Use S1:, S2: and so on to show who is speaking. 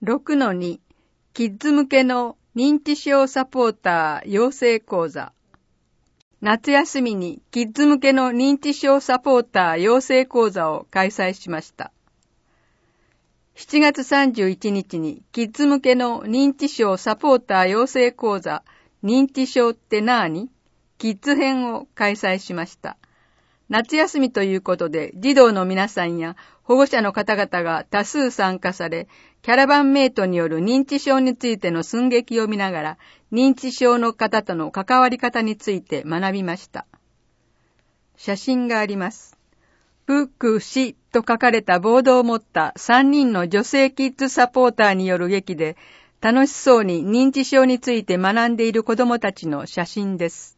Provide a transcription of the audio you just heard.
S1: 6-2 キッズ向けの認知症サポーター養成講座。夏休みにキッズ向けの認知症サポーター養成講座を開催しました。7月31日にキッズ向けの認知症サポーター養成講座認知症ってなーに?キッズ編を開催しました。夏休みということで児童の皆さんや保護者の方々が多数参加され、キャラバンメイトによる認知症についての寸劇を見ながら、認知症の方との関わり方について学びました。写真があります。プクシと書かれたボードを持った3人の女性キッズサポーターによる劇で、楽しそうに認知症について学んでいる子どもたちの写真です。